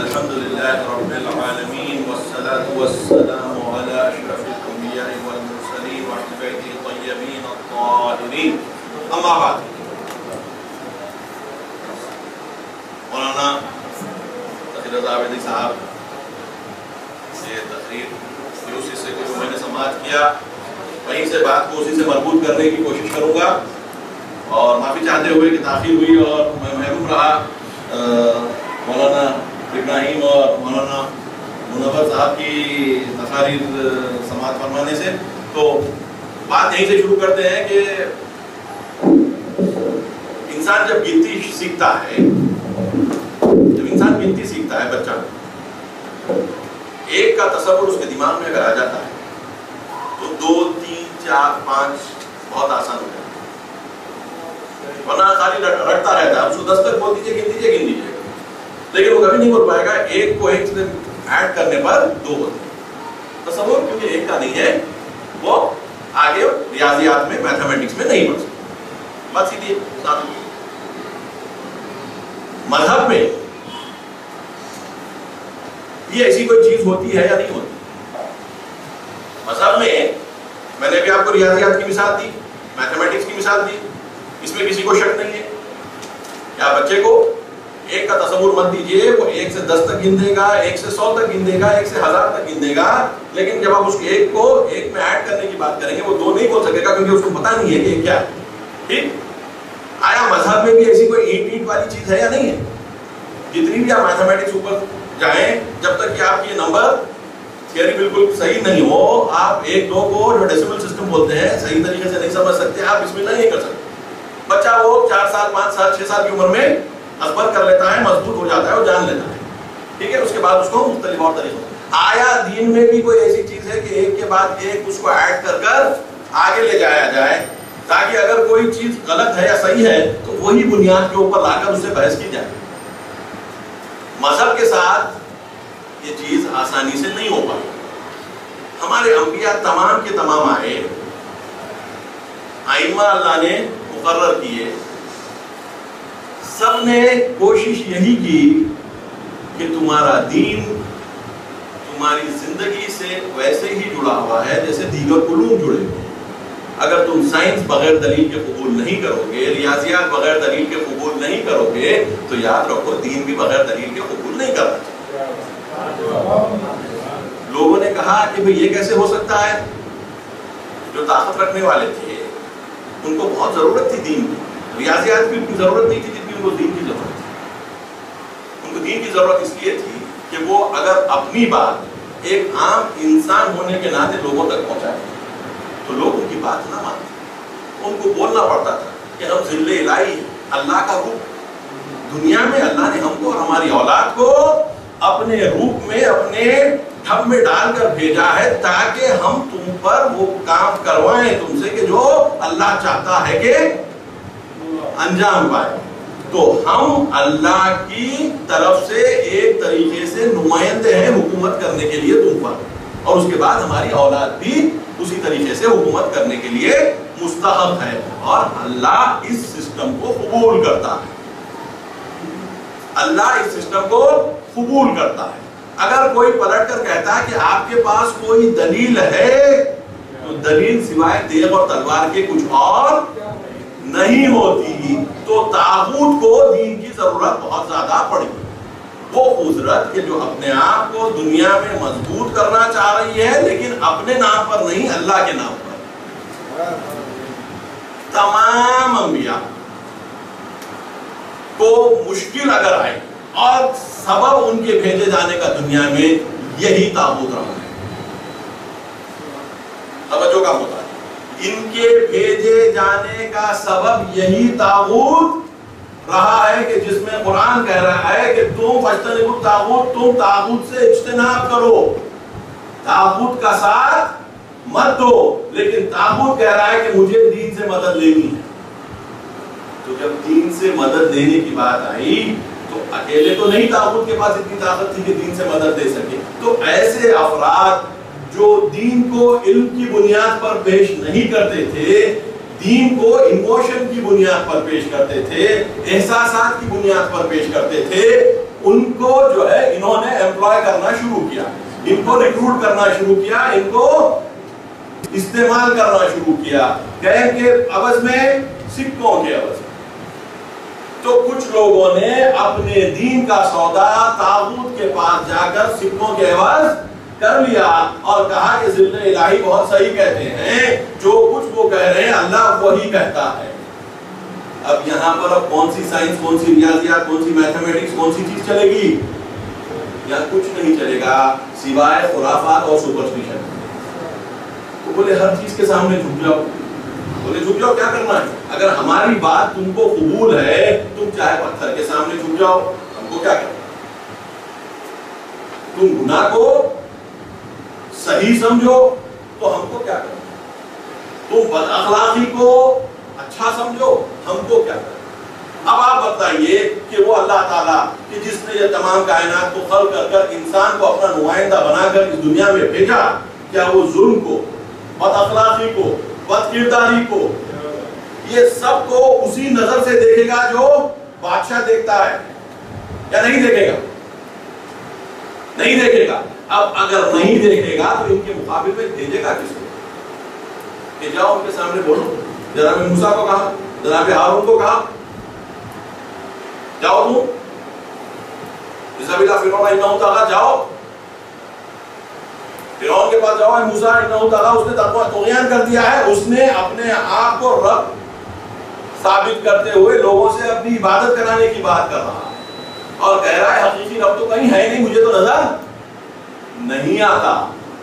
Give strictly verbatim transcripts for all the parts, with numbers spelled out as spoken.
الحمدللہ رب العالمین والصلاة والسلام علی اشرف الانبیاء والمرسلین وعلی بیتہ الطیبین الطاہرین اما بعد. مولانا تقریر رضا عابدی صاحب سے تقریر جو اسی سے جو میں نے سماعت کیا وہیں سے بات کو اسی سے مربوط کرنے کی کوشش کروں گا، اور معافی چاہتے ہوئے کہ تاخیر ہوئی اور میں محروم رہا مولانا ابراہیم اور مولانا منور صاحب کی تقاریر سماعت فرمانے سے. تو بات یہیں سے شروع کرتے ہیں کہ انسان جب گنتی سیکھتا ہے جب انسان گنتی سیکھتا ہے بچہ ایک کا تصور اس کے دماغ میں اگر آ جاتا ہے تو دو تین چار پانچ بہت آسان ہو جاتا ہے، ورنہ خالی رٹتا رہتا ہے. اس کو دس تک بول دیجیے گن دیجیے گن دیجیے لیکن وہ کبھی نہیں بول پائے گا. ایک کو ایک سے ایڈ کرنے پر دو ہوتے ہیں. تصور کیونکہ ایک کا نہیں ہے وہ آگے ریاضیات میں میتھمیٹکس میں نہیں بڑھ سکتا. بات سیدھی ساتھ میں مذہب میں یہ ایسی کوئی چیز ہوتی ہے یا نہیں ہوتی؟ مذہب میں میں نے بھی آپ کو ریاضیات کی مثال دی، میتھمیٹکس کی مثال دی، اس میں کسی کو شک نہیں ہے. یا بچے کو ایک کا تصور مت دیجئے، وہ ایک سے دس تک گن دے گا، ایک سے سو تک گن دے گا، ایک سے ہزار تک گن دے گا، لیکن جب آپ اس کے ایک کو ایک میں ایڈ کرنے کی بات کریں گے وہ دو نہیں بول سکے گا کیونکہ اس کو پتا نہیں ہے کہ یہ کیا ہے. ٹھیک؟ آیا مذہب میں بھی ایسی کوئی اینٹ اینٹ والی چیز ہے یا نہیں ہے؟ جتنی بھی آپ میتھمیٹکس اوپر جائیں، جب تک کہ آپ یہ نمبر تھیوری بالکل صحیح نہیں ہو، آپ ایک دو کو جو ڈیسیمل سسٹم بولتے ہیں صحیح طریقے سے نہیں سمجھ سکتے، آپ بسم اللہ نہیں کر سکتے. بچہ وہ چار سال پانچ سال چھ سال کی عمر میں ازبر کر لیتا ہے، مضبوط ہو جاتا ہے، وہ جان لیتا ہے. ٹھیک ہے؟ اس کے بعد اس کو مختلف اور طریقوں. آیا دین میں بھی کوئی ایسی چیز ہے کہ ایک کے بعد ایک اس کو ایڈ کر کر آگے لے جایا جائے تاکہ اگر کوئی چیز غلط ہے یا صحیح ہے تو وہی بنیاد کے اوپر لا کر اس سے بحث کی جائے؟ مذہب کے ساتھ یہ چیز آسانی سے نہیں ہو پائی. ہمارے انبیاء تمام کے تمام آئے، ائمہ اللہ نے مقرر کیے، سب نے کوشش یہی کی کہ تمہارا دین تمہاری زندگی سے ویسے ہی جڑا ہوا ہے جیسے دیگر علوم جڑے ہوئے. اگر تم سائنس بغیر دلیل کے قبول نہیں کرو گے، ریاضیات بغیر دلیل کے قبول نہیں کرو گے، تو یاد رکھو دین بھی بغیر دلیل کے قبول نہیں کرنا چاہیے. لوگوں نے کہا کہ بھئی یہ کیسے ہو سکتا ہے؟ جو طاقت رکھنے والے تھے ان کو بہت ضرورت تھی دین کی، ریاضیات کی اتنی ضرورت نہیں تھی جتنی ان کو دین کی ضرورت تھی. ان کو دین کی ضرورت اس لیے تھی کہ وہ اگر اپنی بات ایک عام انسان ہونے کے ناطے لوگوں تک پہنچائے تو لوگ ان کی بات نہ مانتے. ان کو بولنا پڑتا تھا کہ ہم ذل الہی ہیں، اللہ کا روپ دنیا میں اللہ نے ہم کو اور ہماری اولاد کو اپنے روپ میں اپنے ٹھب میں ڈال کر بھیجا ہے تاکہ ہم تم پر وہ کام کروائیں تم سے کہ جو اللہ چاہتا ہے کہ انجام پائے. تو ہم اللہ کی طرف سے ایک طریقے سے نمائندے ہیں حکومت کرنے کے لیے تم پر، اور اس کے بعد ہماری اولاد بھی اسی طریقے سے حکومت کرنے کے لیے مستحق ہے، اور اللہ اس سسٹم کو قبول کرتا ہے. اللہ اس سسٹم کو قبول کرتا ہے. اگر کوئی پلٹ کر کہتا ہے کہ آپ کے پاس کوئی دلیل ہے تو دلیل سوائے تیغ اور تلوار کے کچھ اور نہیں ہوتی، تو طاغوت کو دین کی ضرورت بہت زیادہ پڑی. وہ قدرت کہ جو اپنے آپ کو دنیا میں مضبوط کرنا چاہ رہی ہے لیکن اپنے نام پر نہیں، اللہ کے نام پر. تمام انبیاء کو مشکل اگر آئے اور سبب ان کے بھیجے جانے کا دنیا میں یہی طاغوت رہا ہے. توجہ کا ہوتا ہے، ان کے بھیجے جانے کا سبب یہی طاغوت رہا ہے کہ جس میں قرآن کہہ رہا ہے کہ تم فاجتنبوا الطاغوت، تم طاغوت سے اجتناب کرو، طاغوت کا ساتھ مت دو. لیکن طاغوت کہہ رہا ہے کہ مجھے دین سے مدد لینی ہے. تو جب دین سے مدد لینے کی بات آئی تو اکیلے تو نہیں طاغوت کے پاس اتنی طاقت تھی کہ دین سے مدد دے سکے. تو ایسے افراد جو دین کو علم کی بنیاد پر پیش نہیں کرتے تھے، دین کو ایموشن کی بنیاد پر پیش کرتے تھے، احساسات کی بنیاد پر پیش کرتے تھے، ان کو جو ہے انہوں نے ایمپلائے کرنا شروع کیا، ان کو ریکروٹ کرنا شروع کیا، ان کو استعمال کرنا شروع کیا، کہیں کہ عوض میں سکوں کے عوض میں۔ تو کچھ لوگوں نے اپنے دین کا سودا طاغوت کے پاس جا کر سکوں کے عوض کر لیا اور کہا کہ ذل الہی بہت صحیح کہتے ہیں، جو کچھ وہ کہہ رہے ہیں اللہ وہی کہتا ہے۔ اب یہاں پر اب کون سی سائنس، کون سی ریاضیات، کون سی میتھمیٹکس، کون سی چیز چلے گی؟ یہاں کچھ نہیں چلے گا سوائے خرافات اور سپرسٹیشن۔ وہ بولے ہر چیز کے سامنے جھک جاؤ، بولے جھک جاؤ، کیا کرنا ہے؟ اگر ہماری بات تم کو قبول ہے، تم چاہے پتھر کے سامنے جھک جاؤ، ہم کو کیا کرنا؟ تم گناہ کو صحیح سمجھو تو ہم کو کیا کرنا؟ تم بد اخلاقی کو اچھا سمجھو، ہم کو کیا کرنا؟ اب آپ بتائیے کہ وہ اللہ تعالیٰ کہ جس نے یہ تمام کائنات کو خلق کر کر انسان کو اپنا نمائندہ بنا کر اس دنیا میں بھیجا، کیا وہ ظلم کو، بد اخلاقی کو، بد کرداری کو، یہ سب کو اسی نظر سے دیکھے گا جو بادشاہ دیکھتا ہے یا نہیں دیکھے گا؟ نہیں دیکھے گا۔ اب اگر نہیں دیکھے گا تو ان کے مقابل میں بھیجے گا کس کو؟ کہ جاؤ ان کے سامنے بولو۔ جناب موسیٰ کو کہا، جناب ہارون کو کہا جاؤ تم اذهب الى فرعون انه طغى، جاؤ فرعون کے پاس جاؤ، موسیٰ انه طغى، اس نے طغیان کر دیا ہے، اس نے اپنے آپ کو رب ثابت کرتے ہوئے لوگوں سے اپنی عبادت کرانے کی بات کر رہا ہے اور کہہ رہا ہے حقیقی رب تو کہیں ہے نہیں، مجھے تو نظر نہیں آتا۔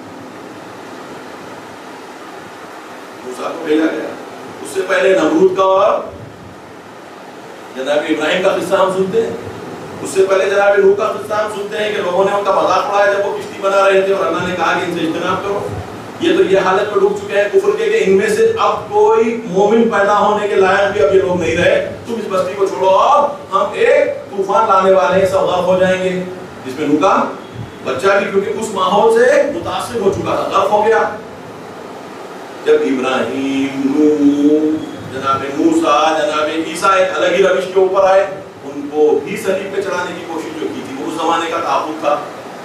موسیٰ کو بھیجا گیا، اس سے پہلے نمرود کا اور جناب ابراہیم کا قصہ ہم سنتے ہیں، اس سے پہلے جناب نوح کا قصہ ہم سنتے ہیں کہ لوگوں نے ان کا مذاق اڑایا جب وہ کشتی بنا رہے تھے اور اللہ نے کہا کہ ان سے اجتناب کرو۔ یہ تو یہ حالت میں ڈوب چکے ہیں کفر کے کہ ان میں سے اب کوئی مومن پیدا ہونے کے لائق بھی اب یہ لوگ نہیں رہے، تم اس بستی کو چھوڑو اور ہم ایک طوفان لانے والے ہیں، سب غرق ہو جائیں گے، جس میں نوح کا بچہ بھی کیونکہ اس ماحول سے متاثر ہو چکا تھا غرق ہو گیا۔ جب ابراہیم، نوح، جناب موسیٰ، جناب عیسیٰ ایک الگ ہی روش کے اوپر آئے، ان کو بھی صلیب پہ چڑھانے کی کوشش جو کی تھی وہ اس زمانے کا تعبد تھا۔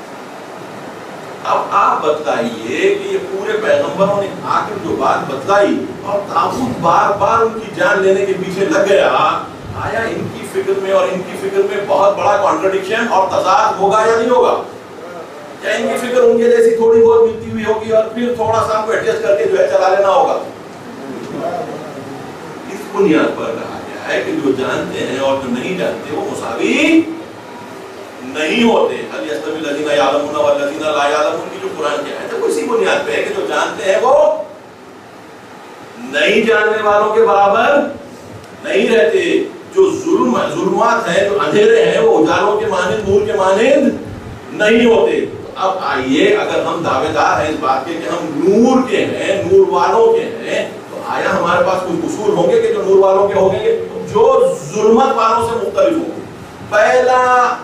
اب آپ بتائیے کہ یہ پورے پیغمبروں نے آ کر جو بات بتلائی اور تعبد بار بار ان کی جان لینے کے پیچھے لگ گیا، آیا ان کی فکر میں اور ان کی فکر میں بہت بڑا کانٹرڈکشن اور تضاد ہوگا یا نہیں ہوگا؟ کیا ان کی فکر ان کے جیسی تھوڑی بہت ملتی ہوئی ہوگی اور پھر تھوڑا سا ہم کو ایڈجسٹ کر کے جو ہے چلا لینا ہوگا؟ اس بنیاد پر کہا گیا ہے کہ جو جانتے ہیں اور جو نہیں جانتے وہ مساوی نہیں ہوتے۔ حل یستوی الذین یعلمون والذین لا یعلمون کی جو قرآن کی آیت ہے وہ اسی بنیاد پہ ہے کہ جو جانتے ہیں وہ نہیں جاننے والوں کے برابر نہیں رہتے۔ جو ظلم ظلمات ہیں، جو اندھیرے ہیں، وہ اجالوں کے مانند، نور کے مانند نہیں ہوتے۔ اب آئیے اگر ہم دعوے دار ہیں اس بات کے کہ ہم نور کے ہیں، نور والوں کے ہیں، تو آیا ہمارے پاس کچھ اصول ہوں گے کہ جو نور والوں کے ہوں گے جو ظلمت والوں سے مختلف ہوں گے؟ پہلا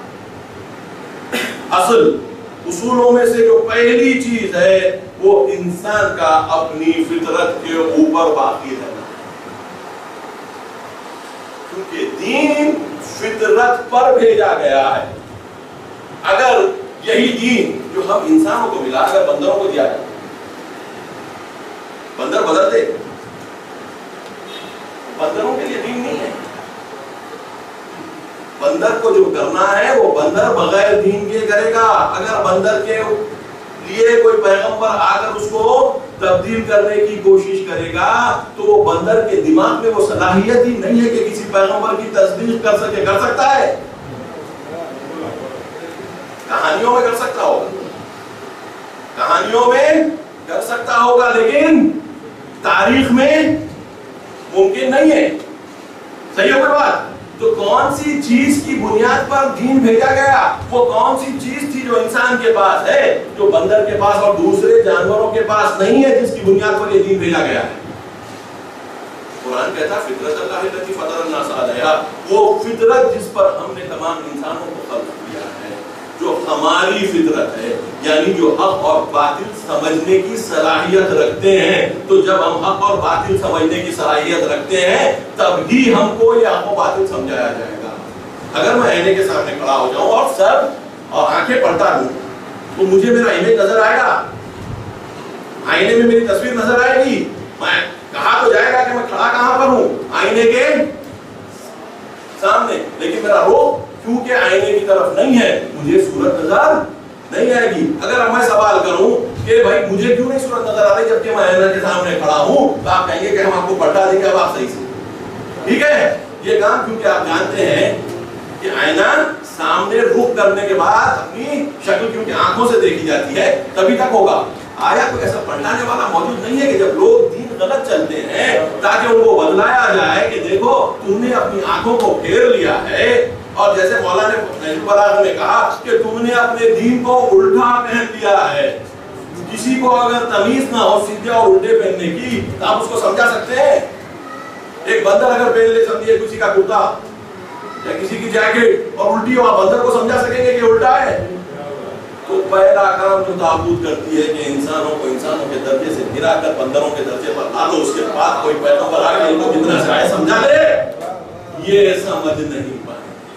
اصل اصولوں میں سے جو پہلی چیز ہے وہ انسان کا اپنی فطرت کے اوپر باقی رہنا، کیونکہ دین فطرت پر بھیجا گیا ہے۔ اگر یہی دین جو ہم انسانوں کو ملا اگر بندروں کو دیا جائے، بندر بدلتے، بندروں کے لیے دین نہیں ہے۔ بندر کو جو کرنا ہے وہ بندر بغیر دین کے کرے گا۔ اگر بندر کے لیے کوئی پیغمبر آ کر اس کو تبدیل کرنے کی کوشش کرے گا تو وہ بندر کے دماغ میں وہ صلاحیت ہی نہیں ہے کہ کسی پیغمبر کی تصدیق کر سکے۔ کر سکتا ہے؟ کہانیوں میں کر سکتا ہوگا، کہانیوں میں کر سکتا ہوگا، لیکن تاریخ میں ممکن نہیں ہے۔ صحیح ہے کوئی بات؟ تو کون سی چیز کی بنیاد پر دین بھیجا گیا؟ وہ کون سی چیز تھی جو انسان کے پاس ہے، جو بندر کے پاس اور دوسرے جانوروں کے پاس نہیں ہے، جس کی بنیاد پر یہ دین بھیجا گیا ہے؟ قرآن کہتا ہے فطرت اللہ التی فطر الناس علیہا، وہ فطرت جس پر ہم نے تمام انسانوں کو خلق کیا ہے، جو ہماری فطرت ہے، یعنی جو حق اور باطل سمجھنے کی صلاحیت رکھتے ہیں۔ تو جب ہم حق اور باطل سمجھنے کی صلاحیت رکھتے ہیں تب ہی ہم کو یہ حق و باطل سمجھایا جائے گا۔ اگر میں آئینے کے سامنے کھڑا ہو جاؤں اور سر اور آنکھیں پڑھتا ہوں تو مجھے میرا امیج نظر آئے گا، آئینے میں میری تصویر نظر آئے گی، میں کہا تو جائے گا کہ میں کھڑا کہاں پر ہوں؟ آئینے کے سامنے، لیکن میرا رخ کیونکہ آئینے کی طرف نہیں ہے مجھے صورت نظر نہیں آئے گی۔ اگر میں سوال کروں کہ بھائی مجھے کیوں نہیں صورت نظر آ رہی جبکہ میں آئینہ کے سامنے کھڑا ہوں، تو آپ کہیں گے کہ ہم آپ کو پلٹا دیں گے اب آپ صحیح سے، ٹھیک ہے؟ یہ کام کیونکہ آپ جانتے ہیں کہ آئینہ سامنے رخ کرنے کے بعد اپنی شکل کیونکہ آنکھوں سے دیکھی جاتی ہے تبھی تک ہوگا۔ آیا کوئی ایسا پلٹانے والا موجود نہیں ہے کہ جب لوگ دین غلط چلتے ہیں تاکہ ان کو بدلایا جائے کہ دیکھو تم نے اپنی آنکھوں کو پھیر لیا ہے، اور جیسے مولا نے نہج البلاغہ نے کہا کہ تم نے اپنے دین کو الٹا پہن لیا ہے۔ کسی کو اگر تمیز نہ ہو سیدھے اور الٹے پہننے کی تو آپ اس کو سمجھا سکتے ہیں؟ ایک بندر اگر پہن لے سمجھیے کسی کا کرتا یا کسی کی جیکٹ اور الٹی ہو، آپ بندر کو سمجھا سکیں گے کہ الٹا ہے؟ تو پہلا کام جو تابوت کرتی ہے کہ انسانوں کو انسانوں کے درجے سے گرا کر بندروں کے درجے پر لا دو، اس کے بعد کوئی پیغمبر آ کے ان کو جتنا چاہے سمجھا لے، یہ سمجھ نہیں پائیں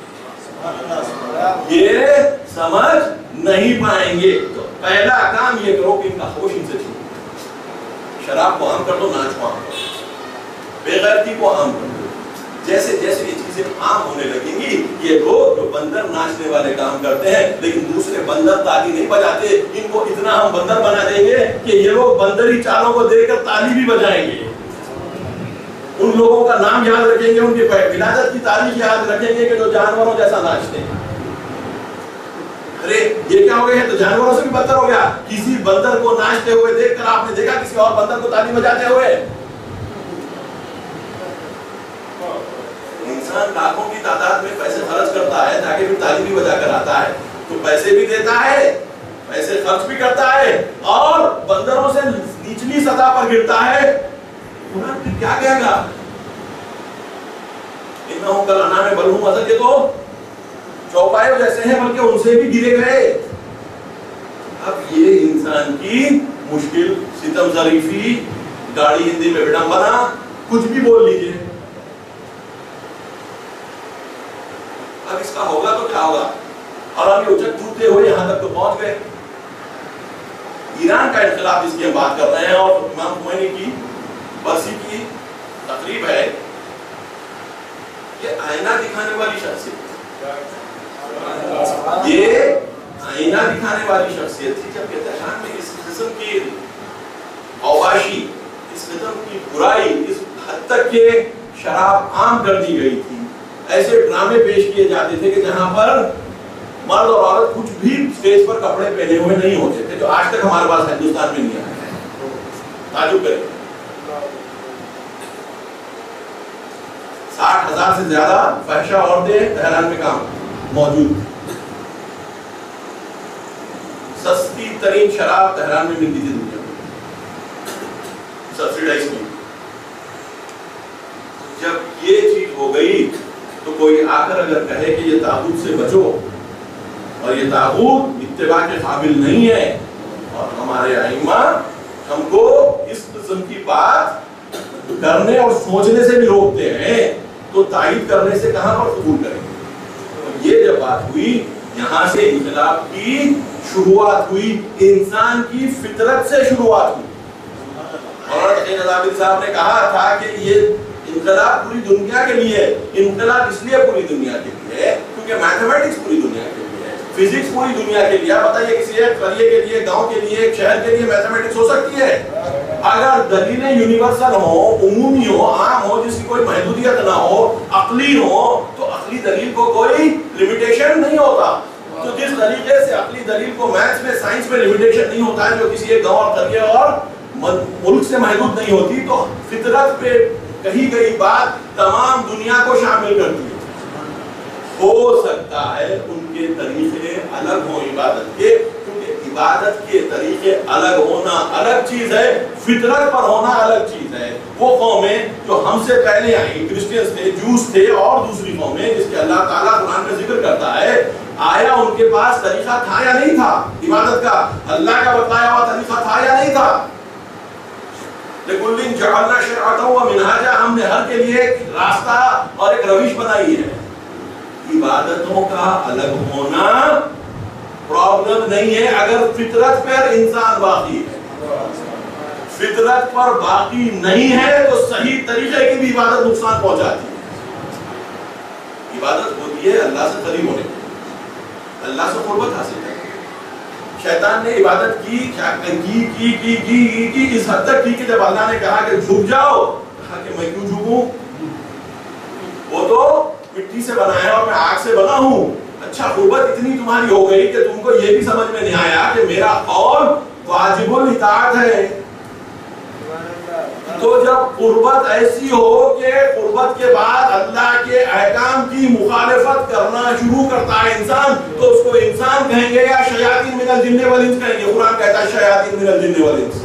یہ سمجھ نہیں پائیں گے۔ تو پہلا کام یہ کرو کہ ان کا ہوش ان سے چھوڑو، شراب کو عام کر دو، ناچ کو عام کر دو، بے غیرتی کو عام کر دو۔ جیسے جیسے یہ چیزیں عام ہونے لگیں گی، یہ لوگ جو بندر ناچنے والے کام کرتے ہیں لیکن دوسرے بندر تالی نہیں بجاتے، ان کو اتنا ہم بندر بنا دیں گے کہ یہ لوگ بندری چالوں کو دیکھ کر تالی بھی بجائیں گے، ان لوگوں کا نام یاد رکھیں گے، ان کی ولادت کی تاریخ یاد رکھیں گے کہ جو جانوروں جیسا ناچتے ہیں۔ ارے یہ کیا ہو گئے ہیں؟ تو جانوروں سے بھی بدتر ہو گیا۔ کسی بندر کو ناچتے ہوئے دیکھ کر آپ نے دیکھا کسی اور بندر کو تالی بجاتے ہوئے؟ انسان لاکھوں کی تعداد میں پیسے خرچ کرتا ہے تاکہ پھر تالی بھی بجا کر آتا ہے، تو پیسے بھی دیتا ہے، پیسے خرچ بھی کرتا ہے اور بندروں سے نیچلی سطح پر گرتا ہے، قرآن کیا کہے گا؟ انہوں کل انام بل ہوں اصل کے تو چوپائے جیسے ہیں بلکہ ان سے بھی گرے گئے۔ اب یہ انسان کی مشکل، ستم ظریفی، گاڑی ہندی میں وڈمبنا، کچھ بھی بول لیجئے، اب اس کا ہوگا تو کیا ہوگا؟ اور ہم یہ اچھک ٹوٹتے ہوئے یہاں تک تو پہنچ گئے۔ ایران کا انقلاب جس کی ہم بات کر رہے ہیں اور امام خمینی کی برسی کی تقریب ہے، یہ آئینہ دکھانے والی شخصیت، یہ آئینہ دکھانے والی شخصیت تھی جب کہ تہران میں اس قسم کی اواشی، اس قسم کی برائی اس حد تک کہ شراب عام کر دی گئی تھی۔ ایسے ڈرامے پیش کیے جاتے تھے کہ جہاں پر مرد اور عورت کچھ بھی اسٹیج پر کپڑے پہنے ہوئے نہیں ہوتے تھے، جو آج تک ہمارے پاس ہندوستان میں نہیں آیا ہے۔ تعجب کریں، ساٹھ ہزار سے زیادہ فحشہ عورتیں تہران میں کام موجود، سستی ترین شراب تہران میں ملتی تھی دنیا میں، سبسیڈائز میں۔ جب یہ چیز ہو گئی تو کوئی آ کر اگر کہے کہ یہ طاغوت سے بچو اور یہ طاغوت اتباع کے قابل نہیں ہے، اور ہمارے ائمہ ہم کو اس قسم کی بات کرنے اور سوچنے سے بھی روکتے ہیں، تو تائید کرنے سے کہاں پر قبول کریں گے؟ یہ جب بات ہوئی، یہاں سے انقلاب کی شروعات ہوئی، انسان کی فطرت سے شروعات ہوئی۔ مولانا تقی نظامی صاحب نے کہا تھا کہ یہ انقلاب پوری دنیا کے لیے، انقلاب اس لیے پوری دنیا کے لیے ہے کیونکہ میتھمیٹکس پوری دنیا کے لیے ہے، فزکس پوری دنیا کے لیے۔ آپ بتائیے کسی ایک قریے کے لیے، گاؤں کے لیے، ایک شہر کے لیے میتھمیٹکس ہو سکتی ہے؟ اگر دلیلیں یونیورسل ہوں، عمومی ہو، عام ہو، جس کی کوئی محدودیت نہ ہو، عقلی ہو، تو عقلی دلیل کو کوئی لمیٹیشن نہیں ہوتا۔ تو جس طریقے سے عقلی دلیل کو میتھس میں، سائنس میں لمیٹیشن نہیں ہوتا ہے جو کسی ایک گاؤں اور قریے اور ملک سے محدود نہیں ہوتی، تو فطرت پہ کہی گئی بات تمام دنیا کو شامل کرتی ہے۔ ہو سکتا ہے ان کے طریقے الگ ہوں عبادت کے، کیونکہ عبادت کے طریقے الگ ہونا الگ چیز ہے، فطرت پر ہونا الگ چیز ہے۔ وہ قومیں جو ہم سے پہلے آئیں، کرسچنز تھے، جوز تھے اور دوسری قومیں جس کے اللہ تعالیٰ قرآن میں ذکر کرتا ہے، آیا ان کے پاس طریقہ تھا یا نہیں تھا عبادت کا؟ اللہ کا بتایا ہوا طریقہ تھا یا نہیں تھا؟ لِكُلٍّ جَعَلْنَا شِرْعَةً وَمِنْهَاجًا، ہم نے ہر کے لیے ایک راستہ اور ایک روش بنائی ہے۔ عبادتوں کا الگ ہونا پرابلم نہیں ہے اگر فطرت پر انسان باقی ہے. فطرت پر باقی نہیں ہے تو صحیح طریقے کی بھی عبادت نقصان پہنچاتی ہے. عبادت ہوتی ہے اللہ سے قریب ہونے کی, اللہ سے قربت حاصل کرنے کی. شیطان نے عبادت کی کی کی کی کی کی اس حد تک کی کہ جب اللہ نے کہا کہ جھک جاؤ, کہا کہ میں کیوں جھکوں, وہ تو مٹی سے بنا ہے اور میں آگ سے بنا ہوں. اچھا قربت اتنی تمہاری ہو گئی کہ تم کو یہ بھی سمجھ میں نہیں آیا کہ میرا قول واجب الاطاعت ہے. تو جب قربت ایسی ہو کہ قربت کے بعد اللہ کے احکام کی مخالفت کرنا شروع کرتا ہے انسان, تو اس کو انسان کہیں گے یا شیاطین من الجن والانس کہیں گے. قرآن کہتا ہے شیاطین من الجن والانس.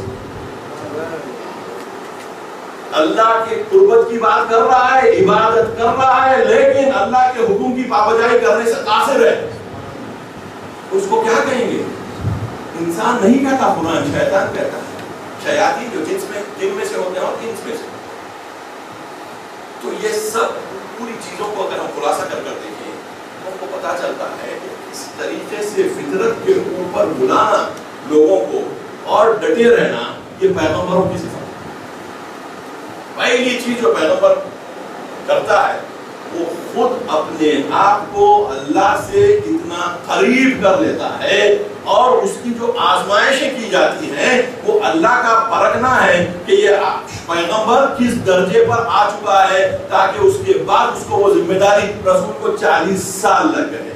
اللہ کے قربت کی بات کر رہا ہے, عبادت کر رہا ہے, لیکن اللہ کے حکم کی پابجائی کرنے سے قاصر ہے. اس کو کیا کہیں گے؟ انسان نہیں کہتا, قرآن شیطان کہتا ہے. شیاطین جو جنس میں جن میں سے ہوتے ہیں اور انس میں سے. تو یہ سب پوری چیزوں کو اگر ہم خلاصہ کر کر دیکھیں ہم کو پتا چلتا ہے کہ اس طریقے سے فطرت کے اوپر بلانا لوگوں کو اور ڈٹے رہنا یہ پیغمبروں کی صفت ہے. پہلی چیز جو پیغمبر کرتا ہے وہ خود اپنے آپ کو اللہ سے اتنا قریب کر لیتا ہے, اور اس کی جو آزمائشیں کی جاتی ہیں وہ اللہ کا پرکھنا ہے کہ یہ پیغمبر کس درجے پر آ چکا ہے, تاکہ اس کے بعد اس کو وہ ذمہ داری, رسول کو چالیس سال لگ گئے,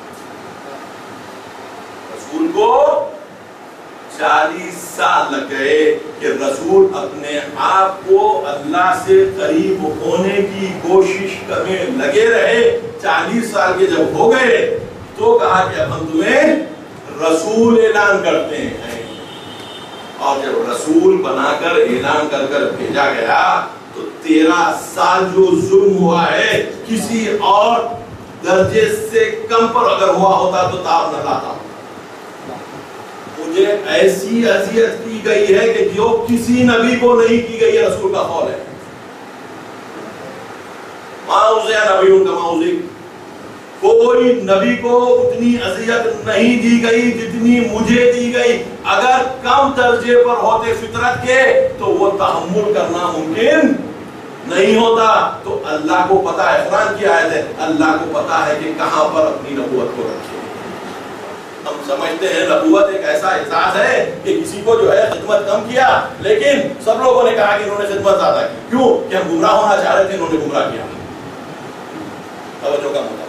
رسول کو چالیس سال لگ گئے کہ رسول اپنے آپ کو اللہ سے قریب ہونے کی کوشش کرنے لگے رہے. چالیس سال کے جب ہو گئے تو کہا کہ اب ہم تمہیں رسول اعلان کرتے ہیں. اور جب رسول بنا کر اعلان کر کر بھیجا گیا تو تیرہ سال جو ظلم ہوا ہے کسی اور درجے سے کم پر اگر ہوا ہوتا تو تاب نہ لاتا. مجھے ایسی اذیت کی گئی ہے کہ جو کسی نبی کو نہیں کی گئی ہے, رسول کا قول ہے. ماؤزے نبی ان کا ماؤزے, کوئی نبی کو اتنی اذیت نہیں دی گئی جتنی مجھے دی گئی. اگر کم درجے پر ہوتے فطرت کے تو وہ تحمل کرنا ممکن نہیں ہوتا. تو اللہ کو پتا ہے, قرآن کی آیت ہے, اللہ کو پتا ہے کہ کہاں پر اپنی نبوت کو رکھے. ہم سمجھتے ہیں نبوت ایک ایسا احساس ہے کہ کسی کو جو ہے خدمت کم کیا, لیکن سب لوگوں نے کہا کہ انہوں نے خدمت زیادہ کی. کیوں کہ ہم گمراہ ہونا چاہ رہے تھے, انہوں نے گمراہ کیا. توجہ کم ہوتا,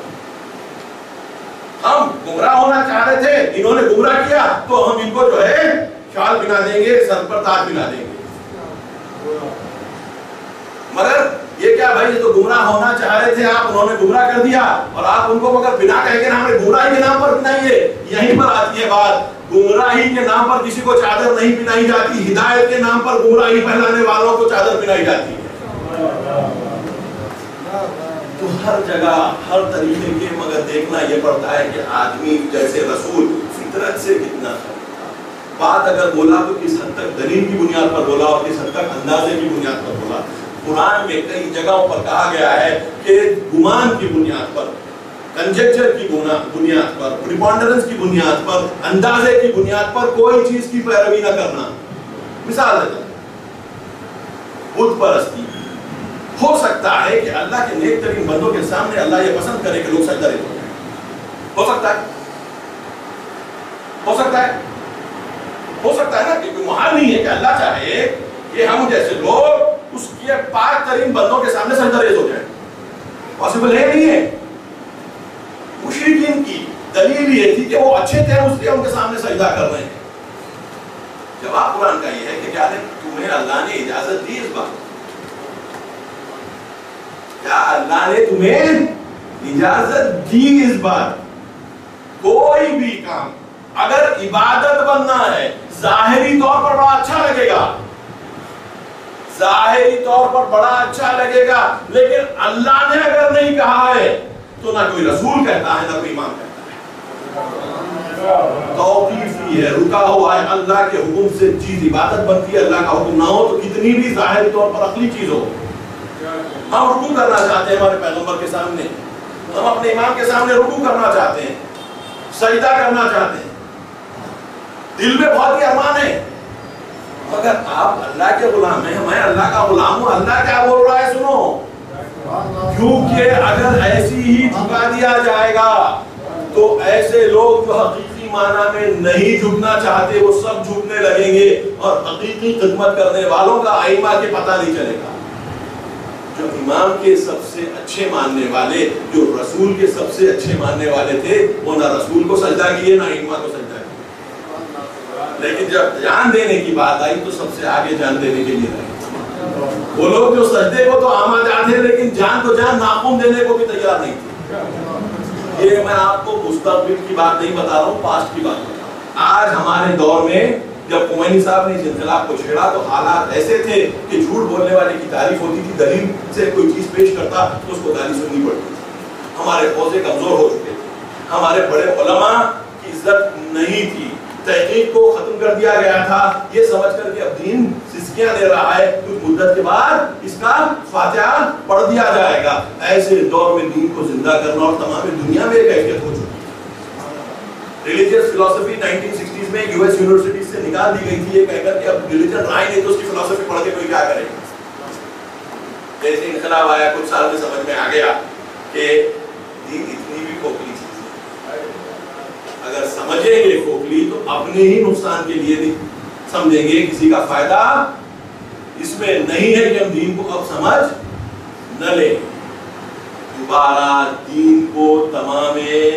ہم گمراہ ہونا چاہ رہے تھے, انہوں نے گمراہ کیا, تو ہم ان کو جو ہے شال پہنا دیں گے, سر پر تاج پہنا دیں گے. مگر یہ کیا بھائی, یہ تو گمراہ ہونا چاہ رہے تھے آپ, انہوں نے گمراہ کر دیا, اور آپ ان کو مگر بنا کہہ کے ہم نے گمراہی کے نام پر پہنائیے. یہیں پر آتی ہے بات, گمراہی کے نام پر کسی کو چادر نہیں پہنائی جاتی, ہدایت کے نام پر گمراہی پھیلانے والوں کو چادر پہنائی جاتی ہے. تو ہر جگہ ہر طریقے کے مگر دیکھنا یہ پڑتا ہے کہ آدمی جیسے رسول فطرت سے کتنا بات اگر بولا تو کس حد تک دلیل کی بنیاد پر بولا اور کس حد تک اندازے کی بنیاد پر بولا. قرآن میں کئی جگہوں پر کہا گیا ہے کہ گمان کی بنیاد پر, کنجیکچر کی بنیاد پر, پریپونڈرنس کی بنیاد پر, اندازے کی بنیاد پر کوئی چیز کی پیروی نہ کرنا. مثال دیتا ہوں, بت پرستی. ہو سکتا ہے کہ اللہ کے نیک ترین بندوں کے سامنے اللہ یہ پسند کرے کہ لوگ سجدہ ریز ہو جائیں. ہو سکتا ہے, ہو سکتا ہے, ہو سکتا ہے نا, کیونکہ محال نہیں ہے کہ اللہ چاہے کہ ہم جیسے لوگ اس کے پاک ترین بندوں کے سامنے سجدہ ریز ہو جائیں. پاسبل ہے نہیں ہے. مشرکین کی دلیل یہ تھی کہ وہ اچھے تھے, اس لیے ان کے سامنے سجدہ کر رہے ہیں. جواب قرآن کا یہ ہے کہ کیا تمہیں اللہ نے اجازت دی اس بات, کیا اللہ نے تمہیں اجازت دی اس بات. کوئی بھی کام اگر عبادت بننا ہے ظاہری طور پر بڑا اچھا لگے گا, ظاہری طور پر بڑا اچھا لگے گا, لیکن اللہ نے اگر نہیں کہا ہے تو نہ کوئی رسول کہتا ہے نہ کوئی امام کہتا ہے. توقیفی ہے, رکا ہوا ہے. اللہ کے حکم سے چیز عبادت بنتی ہے, اللہ کا حکم نہ ہو تو کتنی بھی ظاہری طور پر عقلی چیز ہو. ہم رکوع کرنا چاہتے ہیں ہمارے پیغمبر کے سامنے, ہم اپنے امام کے سامنے رکوع کرنا چاہتے ہیں, سجدہ کرنا چاہتے ہیں, دل میں بہت ہی ارمان ہے, مگر آپ اللہ کے غلام ہیں, میں اللہ کا غلام ہوں. اللہ کیا بول رہا ہے سنو, کیونکہ اگر ایسی ہی جھکا دیا جائے گا تو ایسے لوگ جو حقیقی معنی میں نہیں جھکنا چاہتے وہ سب جھکنے لگیں گے, اور حقیقی خدمت کرنے والوں کا ائمہ کے پتہ نہیں چلے گا. جو امام کے سب سے اچھے ماننے والے, جو رسول کے سب سے اچھے ماننے والے تھے, وہ نہ رسول کو سجدہ کیے نہ ائمہ کو سجدہ کیے. لیکن جب جان دینے کی بات آئی تو سب سے آگے جان دینے کے لیے رہے. وہ لوگ جو سجدے کو تو آماد آتے ہیں لیکن جان کو جان ناخن دینے کو بھی تیار نہیں تھے. یہ میں آپ کو مستقبل کی بات نہیں بتا رہا ہوں, پاسٹ کی بات بتا رہا ہوں. آج ہمارے دور میں جب خمینی صاحب نے اس انقلاب کو چھیڑا تو حالات ایسے تھے کہ جھوٹ بولنے والے کی تعریف ہوتی تھی, دلیل سے کوئی چیز پیش کرتا تو اس کو گالی سننی پڑتی تھی. ہمارے حوصلے کمزور ہو چکے تھے, ہمارے بڑے علماء کی عزت نہیں تھی, تحقیق کو ختم کر دیا گیا تھا یہ سمجھ کر کہ اب دین سسکیاں دے رہا ہے, کچھ مدت کے بعد اس کا فاتحہ پڑھ دیا جائے گا. ایسے دور میں دین کو زندہ کرنا اور تمام دنیا میں ایک کیفیت ہو چکی. ریلیجیس فلسفی نائنٹین سکسٹیز میں یو ایس یونیورسٹی سے نکال دی گئی تھی یہ کہہ کر کہ اب ریلیجن رہا ہی نہیں تو اس کی فلسفی پڑھ کے کوئی کیا کرے. جیسے انقلاب آیا کچھ سال میں سمجھ میں آ گیا کہ دین اتنی بھی کھوکھلی چیز ہے, اگر سمجھیں گے کھوکھلی تو اپنے ہی نقصان کے لیے نہیں سمجھیں گے, کسی کا فائدہ اس میں نہیں ہے کہ ہم دین کو اب سمجھ نہ لیں. دوبارہ دین کو تمام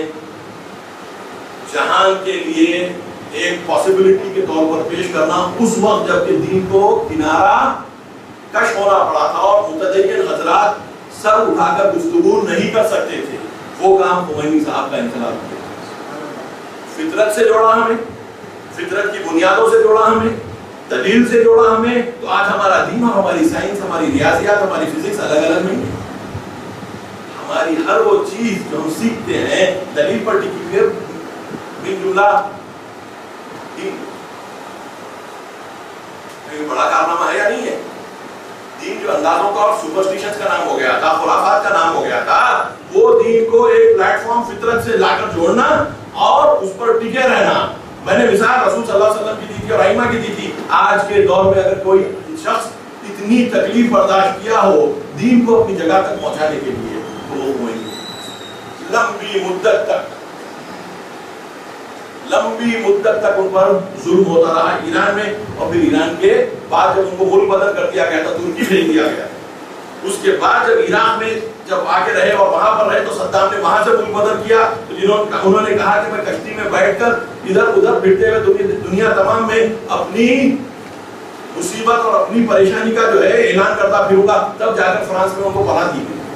جہان کے لیے ایک پاسبلٹی کے طور پر پیش کرنا اس وقت جب کہ دین کو کنارہ کش ہونا پڑا تھا اور متدین حضرات سر اٹھا کر گفتگو نہیں کر سکتے تھے, وہ کام خمینی صاحب کا انقلاب کیا. فطرت سے جوڑا ہمیں, فطرت کی بنیادوں سے جوڑا ہمیں, دلیل سے جوڑا ہمیں. تو آج ہمارا دین اور ہماری سائنس, ہماری ریاضیات, ہماری فزکس الگ الگ نہیں. ہماری ہر وہ چیز جو ہم سیکھتے ہیں دلیل پر ٹکی ہوئی بن جملہ دین. بڑا کارنامہ ہے یا نہیں ہے؟ دین جو اندازوں کا اور سپرسٹیشنز کا نام ہو گیا تھا, خرافات کا نام ہو گیا تھا, وہ دین کو ایک پلیٹ فارم فطرت سے لا کر جوڑنا اور اس پر ٹکے رہنا. میں نے مثال رسول صلی اللہ علیہ وسلم کی دی تھی اور ائمہ کی دی تھی. آج کے دور میں اگر کوئی شخص اتنی تکلیف برداشت کیا ہو دین کو اپنی جگہ تک پہنچانے کے لیے تو وہ ہوئیں گے. لمبی مدت تک لمبی مدت تک ان پر ظلم ہوتا رہا ایران میں, اور پھر ایران کے بعد جب ان کو ملک بدل کر دیا گیا تھا ترکی بھیج دیا گیا. اس کے بعد جب عراق میں جب آ کے رہے اور وہاں پر رہے تو صدام نے وہاں سے ملک بدل کیا. تو جنہوں انہوں نے کہا کہ میں کشتی میں بیٹھ کر ادھر ادھر پھرتے ہوئے دنیا تمام میں اپنی مصیبت اور اپنی پریشانی کا جو ہے اعلان کرتا پھروں گا, تب جا کر فرانس میں ان کو پناہ دی گئی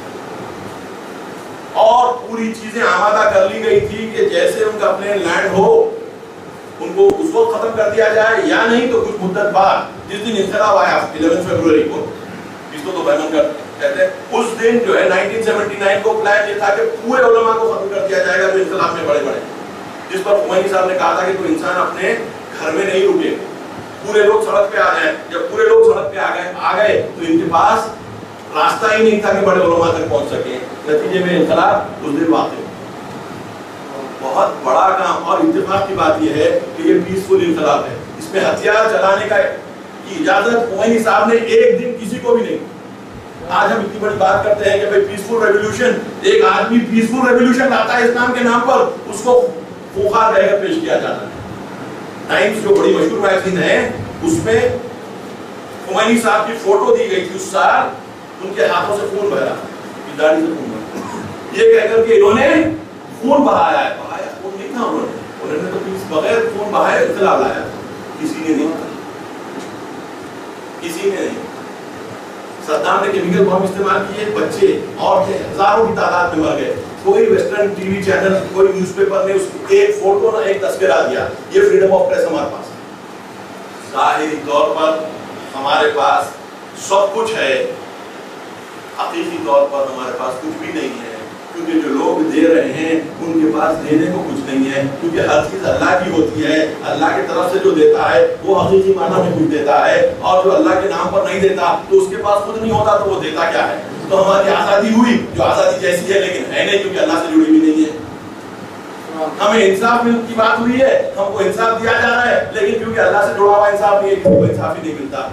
اور پوری چیزیں آمادہ کر لی گئی تھی کہ جیسے ان کا اپنے لینڈ ہو ان کو اس وقت ختم کر دیا جائے یا نہیں تو کچھ مدت بعد جس دن انقلاب آیا گیارہ فروری کو, جس کو تو بیمن کر کہتے ہیں, اس دن جو ہے نائنٹین سیونٹی نائن کو پلان یہ تھا کہ پورے علماء کو ختم کر دیا جائے گا جو انقلاب میں بڑے بڑے, جس پر خمینی صاحب نے کہا تھا کہ کوئی انسان اپنے گھر میں نہیں رکے, پورے لوگ سڑک پہ آ جائیں. جب پورے لوگ سڑک پہ آ گئے آ گئے تو ان کے پاس راستہ ہی نہیں تھا کہ بڑے علماء تک پہنچ سکیں. نتیجے میں انقلاب اس دن واقع. بہت بڑا کام اور اتفاق کی بات یہ ہے کہ یہ پیسفل انقلاب ہے. اس میں ہتھیار چلانے کا کی اجازت خمینی صاحب نے ایک دن کسی کو بھی نہیں. آج ہم اتنی بڑی بات کرتے ہیں کہ بھئی پیسفل ریولوشن, ایک آدمی پیسفل ریولوشن لاتا ہے اسلام کے نام پر, اس کو خوخار کہہ کر پیش کیا جاتا ہے. ٹائمز جو بڑی مشہور میگزین ہے اس میں خمینی صاحب کی فوٹو دی گئی تھی اس سال, ان کے ہاتھوں سے خون بہ رہا, داڑھی سے خون بہ رہا, یہ کہہ کر کہ انہوں نے خون بہایا ہے. بہایا خون نہیں تھا انہوں نے, انہوں نے تو بغیر خون بہائے انقلاب لایا. کسی نے نہیں, کسی نے نہیں. صدام نے کیمیکل بم استعمال کیے, بچے عورتیں ہزاروں کی تعداد میں مر گئے. کوئی ویسٹرن ٹی وی چینل, کوئی نیوز پیپر نے اس ایک فوٹو نہ ایک تذکرہ دیا. یہ فریڈم آف پریس ہمارے پاس. ظاہری طور پر ہمارے پاس سب کچھ ہے, حقیقی طور پر ہمارے پاس کچھ بھی نہیں ہے, کیونکہ جو لوگ دے رہے ہیں ان کے پاس دینے کو کچھ نہیں ہے. کیونکہ ہر چیز اللہ کی ہوتی ہے, اللہ کی طرف سے جو دیتا ہے وہ حقیقی معنی میں کچھ دیتا ہے, اور جو اللہ کے نام پر نہیں دیتا تو اس کے پاس خود نہیں ہوتا تو وہ دیتا کیا ہے. تو ہماری آزادی ہوئی جو آزادی جیسی ہے لیکن ہے نہیں کیونکہ اللہ سے جڑی بھی نہیں ہے. ہمیں انصاف کی بات ہوئی ہے, ہم کو انصاف دیا جا رہا ہے لیکن کیونکہ اللہ سے جڑا ہوا انصاف نہیں ہے کسی کو انصاف ہی نہیں ملتا.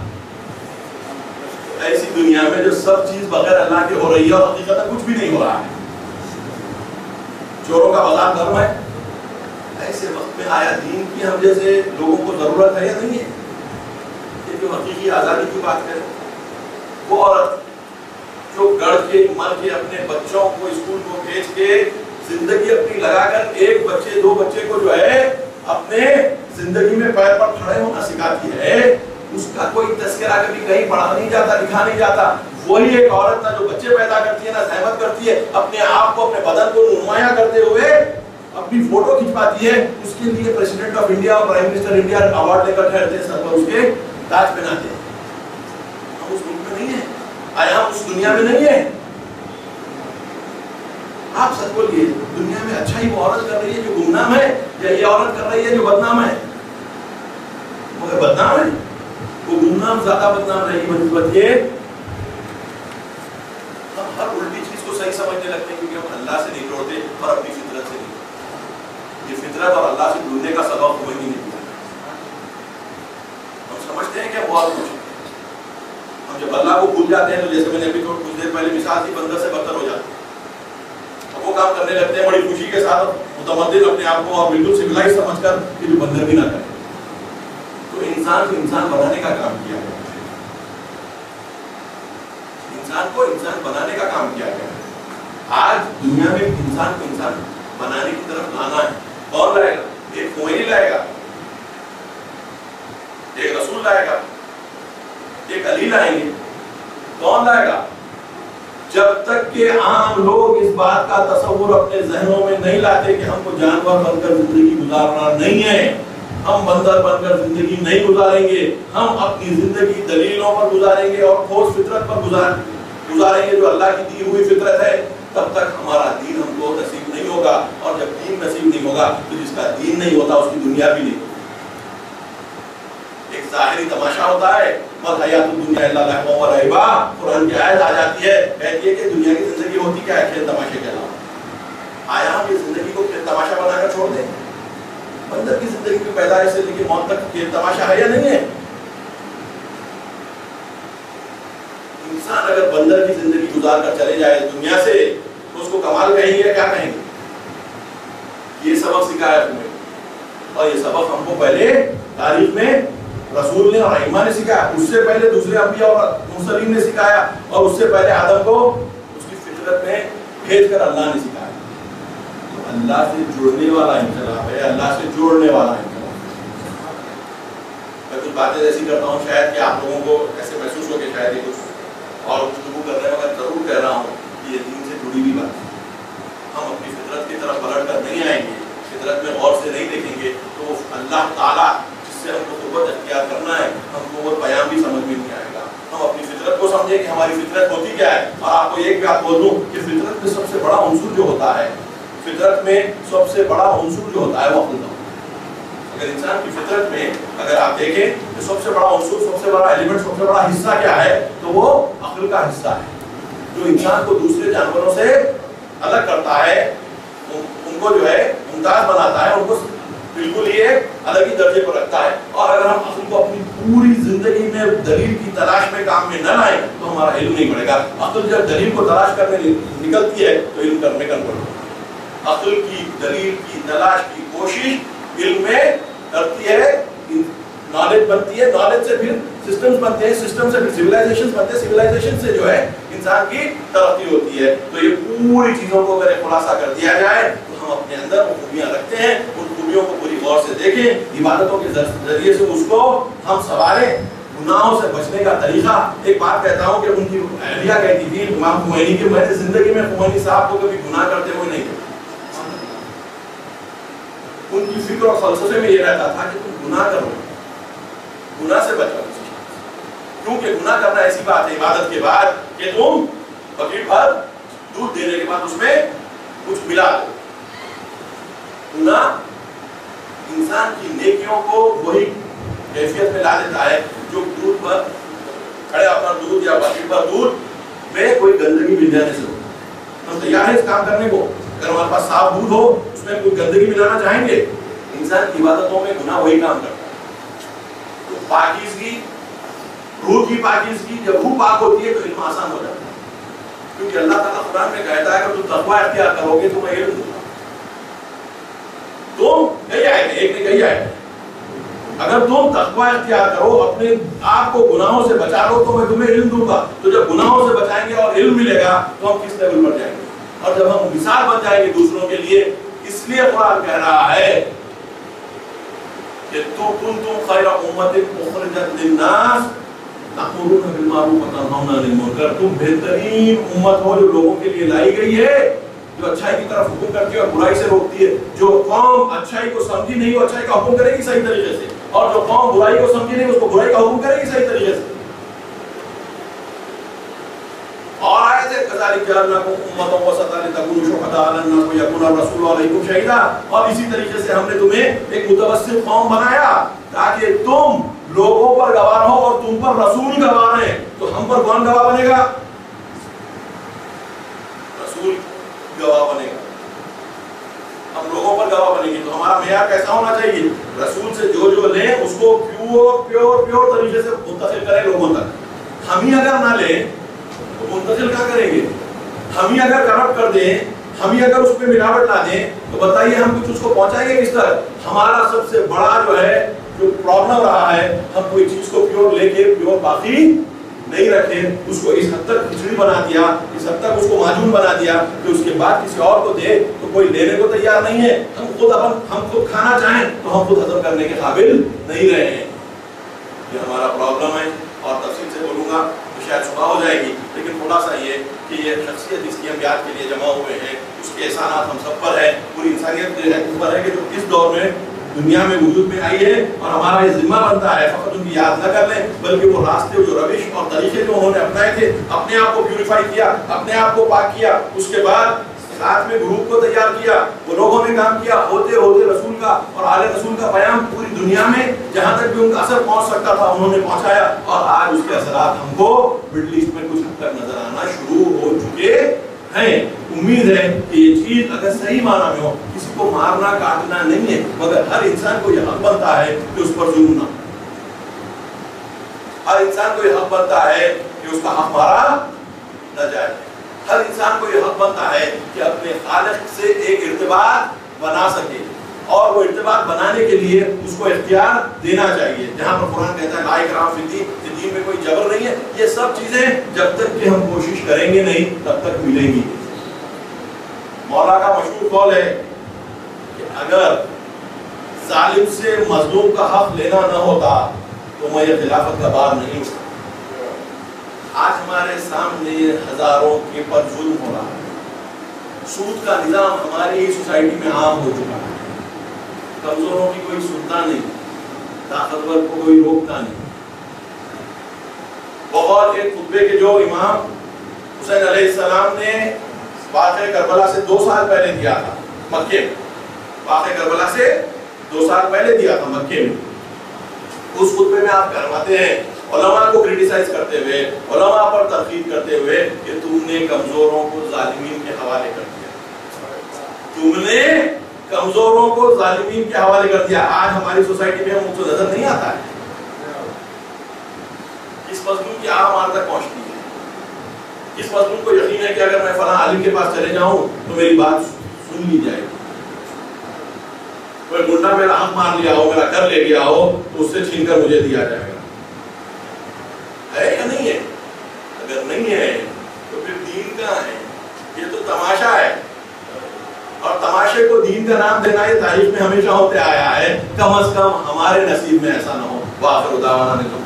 ایسی دنیا میں جو سب چیز بغیر اللہ کے ہو رہی ہے اور حقیقت کچھ بھی نہیں ہو رہا ہے, چوروں کا بازار گرم ہے, ایسے وقت میں آیا دین کی ہم جیسے لوگوں کو ضرورت ہے یا نہیں ہے؟ یہ جو حقیقی آزادی کی بات کریں, وہ عورت جو گڑھ کے مر کے اپنے بچوں کو اسکول کو بھیج کے زندگی اپنی لگا کر ایک بچے دو بچے کو جو ہے اپنے زندگی میں پیر پر کھڑے ہونا سکھاتی ہے, اس کا کوئی تذکرہ کبھی کہیں پڑھا نہیں جاتا, لکھا نہیں جاتا. وہی ایک عورت نا جو بچے پیدا کرتی ہے نا, زحمت کرتی ہے, اپنے آپ کو اپنے بدن کو نمایاں کرتے ہوئے اپنی فوٹو کھنچواتی ہے, اس کے لیے پریزیڈنٹ آف انڈیا اور پرائم منسٹر انڈیا ایوارڈ لے کر ٹھہرتے ہیں, سر پر اس کے تاج پہناتے ہیں. ہم اس ملک میں نہیں ہیں, آیا ہم اس دنیا میں نہیں ہیں. آپ سچ بولیے, دنیا میں اچھا ہی وہ عورت کر رہی ہے جو گمنام ہے یا یہ عورت کر رہی ہے جو بدنام ہے؟ وہ بدنام ہے, وہ گمنام زیادہ بدنام رہے گی بنسبت یہ. ہم ہر الٹی چیز کو صحیح سمجھنے لگتے ہیں کیونکہ ہم اللہ سے نہیں جوڑتے اور اپنی فطرت سے نہیں. یہ فطرت اور اللہ سے جڑنے کا سبب ہمیں نہیں ملتا. ہم سمجھتے ہیں کہ بہت کچھ, ہم جب اللہ کو بھول جاتے ہیں تو جیسے میں نے ابھی کچھ دیر پہلے مثال دی, بندر سے بدتر ہو جاتے ہیں. وہ کام کرنے لگتے ہیں بڑی خوشی کے ساتھ, متمدن اپنے آپ کو اور بالکل سویلائز سمجھ کر کہ جو بندر بھی نہ کرے. تو انسان کو انسان بنانے کا کام کیا گیا, انسان کو انسان بنانے کا کام کیا گیا. آج دنیا میں انسان کو انسان بنانے کی طرف لانا ہے. کون لائے گا؟ ایک کوئی لائے گا, ایک رسول لائے گا, ایک علی لائیں گے. کون لائے گا؟ جب تک کہ عام لوگ اس بات کا تصور اپنے ذہنوں میں نہیں لاتے کہ ہم کو جانور بن کر زندگی گزارنا نہیں ہے, ہم بندر بن کر زندگی نہیں گزاریں گے, ہم اپنی زندگی دلیلوں پر گزاریں گے اور ٹھوس فطرت پر گزاریں گے جو اللہ کی دی ہوئی فطرت ہے, تب تک ہمارا دین ہم کو نصیب نہیں ہوگا. اور جب دین نصیب نہیں ہوگا تو جس کا دین نہیں ہوتا اس کی دنیا بھی نہیں. ایک ظاہری تماشا ہوتا ہے, مل حیات الدنیا الا لہو و لعب, قرآن کی آیت آ جاتی ہے کہتی ہے کہ دنیا کی زندگی ہوتی کیا ہے؟ کھیل تماشے کے علاوہ. آیا ہم یہ زندگی کو کھیل تماشا بنا کر چھوڑ دیں؟ بندر کی زندگی کی پیدائش سے لے کے موت تک کھیل تماشا ہے یا نہیں ہے؟ انسان اگر بندر کی زندگی گزار کر چلے جائے دنیا سے تو اس کو کمال کہیں گے, کیا کہیں گے؟ یہ سبق سکھایا تمہیں, اور یہ سبق ہم کو پہلے تاریخ میں رسول نے اور ائمہ نے سکھایا, اس سے پہلے دوسرے انبیاء اور مرسلین نے سکھایا, اور اس سے پہلے آدم کو اس کی فطرت میں بھیج کر اللہ نے سکھایا. تو اللہ سے جڑنے والا انقلاب ہے, اللہ سے جوڑنے والا انقلاب. میں کچھ باتیں ایسی کرتا ہوں شاید کہ آپ لوگوں کو ایسے محسوس ہو کہ شاید یہ کچھ اور گفتگو کر رہے ہیں, مگر ضرور کہہ رہا ہوں کہ یہ دین سے جڑی ہوئی بات ہے. ہم اپنی فطرت کی طرف پلٹ کر نہیں آئیں گے, فطرت میں غور سے نہیں دیکھیں گے تو اللہ تعالیٰ ہم کو قوت اختیار کرنا ہے, ہم کو وہ بیان بھی سمجھ میں نہیں آئے گا. ہم اپنی فطرت کو سمجھیں کہ ہماری فطرت ہوتی کیا ہے. اور آپ کو ایک بات بول دوں کہ فطرت میں سب سے بڑا عنصر جو ہوتا ہے, فطرت میں سب سے بڑا عنصر جو ہوتا ہے وہ عقل کا. اگر انسان کی فطرت میں اگر آپ دیکھیں تو سب سے بڑا عنصر, سب سے بڑا ایلیمنٹ, سب سے بڑا حصہ کیا ہے تو وہ عقل کا حصہ ہے, جو انسان کو دوسرے جانوروں سے الگ کرتا ہے, ان کو جو ہے ممتاز بناتا ہے, ان کو بالکل ہی ایک الگ ہی درجے پر رکھتا ہے. اور اگر ہم عقل کو اپنی پوری زندگی میں دلیل کی تلاش میں کام میں نہ لائیں تو ہمارا علم نہیں بڑھے گا. عقل جب دلیل کو تلاش کرنے نکلتی ہے تو علم کرنے کا بڑھے گا. عقل کی دلیل کی تلاش کی کوشش علم میں کرتی ہے, نالج بنتی ہے, نالج سے پھر سسٹمز بنتے ہیں, سسٹم سے پھر سیولائزیشن بنتے ہیں, سیولائزیشن سے جو ہے انسان کی ترقی ہوتی ہے. تو یہ پوری چیزوں کو اگر خلاصہ کر دیا جائے تو ہم اپنے اندر وہ خوبیاں رکھتے ہیں, ان خوبیوں کو پوری غور سے دیکھیں, عبادتوں کے ذریعے سے اس کو ہم سنواریں, گناہوں سے بچنے کا طریقہ. ایک بات کہتا ہوں کہ ان کی اہلیہ کہتی تھی امام خمینی کی, میں نے زندگی میں خمینی صاحب کو کبھی گناہ کرتے ہوئے نہیں دیکھا. ان کی فکر اور فلسفے میں یہ رہتا تھا کہ تم گناہ کرو, گناہ سے بچو, کیونکہ گناہ کرنا ایسی بات ہے عبادت کے بعد کہ تم بکری بھر دودھ دینے کے بعد اس میں کچھ ملا دو. گناہ انسان کی نیکیوں کو وہی کیفیت میں لا دیتا ہے جو دودھ پر کھڑے اپنا دودھ یا بکری پر دودھ میں کوئی گندگی مل جانے سے ہو، ہم تیار ہیں اس کام کرنے کو. اگر ہمارے پاس صاف دودھ ہو اس میں کوئی گندگی ملانا چاہیں گے؟ انسان کی عبادتوں میں گناہ وہی کام کرتا ہے. تو پاکیزگی، روح کی پاکیزگی، جب روح پاک ہوتی ہے تو علم آسان ہو جاتا ہے. کیونکہ اللہ تعالیٰ قرآن میں کہتا ہے کہ تم تقویٰ اختیار کرو گے تو میں علم دوں گا. تم کئی آئے تھے، ایک نے کہی آئے تھے، اگر تم تقویٰ اختیار کرو، اپنے آپ کو گناہوں سے بچا لو تو میں تمہیں علم دوں گا. تو جب گناہوں سے بچائیں گے اور علم ملے گا تو ہم کس لیول پر جائیں گے؟ اور جب ہم مثال بن جائیں گے دوسروں کے لیے. اس لیے قرآن کہہ رہا ہے کہ تو کنتم خیر امت اخرجت للناس تأمرون بالمعروف وتنہون عن المنکر. تم بہترین امت ہو جو لوگوں کے لیے لائی گئی ہے، جو اچھائی کی طرف حکم کرتی ہے اور برائی سے روکتی ہے. جو قوم اچھائی کو سمجھی نہیں وہ اچھائی کا حکم کرے گی صحیح طریقے سے، اور جو قوم برائی کو سمجھی نہیں اس کو برائی کا حکم کرے گی صحیح طریقے سے. اور آیت ہے کذالک جعلناکم امۃ وسطا لتکونوا شہداء علی الناس ویکون الرسول علیکم شہیدا. اور اسی طریقے سے ہم نے تمہیں ایک متوسط قوم بنایا تاکہ تم لوگوں پر گواہ ہو اور تم پر رسول گواہ ہیں. تو ہم پر کون گواہ بنے گا؟ رسول گواہ بنے گا. ہم لوگوں پر گواہ بنے گی. تو ہمارا معیار کیسا ہونا چاہیے؟ رسول سے جو جو لیں اس کو پیور پیور پیور طریقے سے منتقل کریں لوگوں تک. ہم ہی اگر نہ لیں تو منتقل کیا کریں گے؟ ہم ہی اگر کرپٹ کر دیں، ہم ہی اگر اس پہ ملاوٹ لا دیں تو بتائیے ہم کچھ اس کو پہنچائیں گے کس طرح؟ ہمارا سب سے بڑا جو ہے جو پرابلم رہا ہے، ہم کوئی چیز کو پیور لے کے پیور باقی نہیں رکھے، اس کو اس حد تک کھچڑی بنا دیا، اس حد تک اس کو معجون بنا دیا کہ اس کے بعد کسی اور کو دے تو کوئی لینے کو تیار نہیں ہے. ہم خود اپن ہم خود کھانا چاہیں تو ہم خود ہضم کرنے کے قابل نہیں رہے ہیں. یہ ہمارا پرابلم ہے. اور تفصیل سے بولوں گا تو شاید صبح ہو جائے گی، لیکن تھوڑا سا یہ کہ یہ شخصیت جس کی ہم یاد کے لیے جمع ہوئے ہیں اس کے احسانات ہم سب پر ہیں. پوری انسانیت جو ہے اس پر ہے کہ جو اس دور میں دنیا میں وجود میں آئی ہے، اور ہمارا یہ ذمہ بنتا ہے فقط ان کی یاد نہ کر لیں بلکہ وہ راستے جو روش اور طریقے جو انہوں نے اپنائے تھے، اپنے آپ کو پیوریفائی کیا، اپنے آپ کو پاک کیا، اس کے بعد ساتھ میں گروپ کو تیار کیا، وہ لوگوں نے کام کیا، ہوتے ہوتے رسول کا اور آل رسول کا پیام پوری دنیا میں جہاں تک بھی ان کا اثر پہنچ سکتا تھا انہوں نے پہنچایا. اور آج اس کے اثرات ہم کو مڈل ایسٹ میں کچھ حد تک نظر آنا شروع ہو چکے ہیں. امید ہے کہ یہ چیز اگر صحیح معنی میں ہو، کسی کو مارنا کاٹنا نہیں ہے، مگر ہر انسان کو یہ حق بنتا ہے کہ اس پر ظلم نہ ہو. ہر انسان کو یہ حق بنتا ہے کہ اس کا حق مارا نہ جائے. ہر انسان کو یہ حق بنتا ہے کہ اپنے خالق سے ایک ارتباط بنا سکے، اور وہ ارتباط بنانے کے لیے اس کو اختیار دینا چاہیے. جہاں پر قرآن کہتا ہے لا اکراہ فی الدین، کہ دین میں کوئی جبر نہیں ہے. یہ سب چیزیں جب تک کہ ہم کوشش کریں گے نہیں تب تک ملیں گی. مولا کا مشہور قول ہے کہ اگر ظالم سے مظلوم کا حق لینا نہ ہوتا تو میں یہ خلافت کا بار نہیں اٹھتا. آج ہمارے سامنے ہزاروں کے پر ظلم ہو رہا ہے. سود کا نظام ہماری سوسائٹی میں عام ہو چکا ہے. کمزوروں کی کوئی سنتا نہیں، طاقتور کو کوئی روکتا نہیں. بہت ایک خطبے کے جو امام حسین علیہ السلام نے واقعہ کربلا سے دو سال پہلے دیا تھا مکے میں، واقعہ کربلا سے دو سال پہلے دیا تھا مکے میں، اس خطبے میں آپ فرماتے ہیں علماء کو کریٹیسائز کرتے ہوئے، علماء پر تنقید کرتے ہوئے کہ تم نے کمزوروں کو ظالمین کے حوالے کر دیا. تم نے کمزوروں کو ظالمین کے حوالے کر دیا. آج ہماری سوسائٹی میں ہم کو نظر نہیں آتا ہے. اس مضمون کی آواز ہمارے تک پہنچتی ہے. اس مضمون کو یقین ہے کہ اگر میں فلاں عالم کے پاس چلے جاؤں تو میری بات سن لی جائے گی. کوئی گنڈا میرا حق مار لیا ہو، میرا گھر لے گیا ہو تو اس سے چھین کر مجھے دیا جائے گا. ہے یا نہیں ہے؟ اگر نہیں ہے تو پھر دین کہاں ہے؟ یہ تو تماشا ہے. اور تماشے کو دین کا نام دینا یہ تاریخ میں ہمیشہ ہوتے آیا ہے. کم از کم ہمارے نصیب میں ایسا نہ ہو. وآخر دعوانا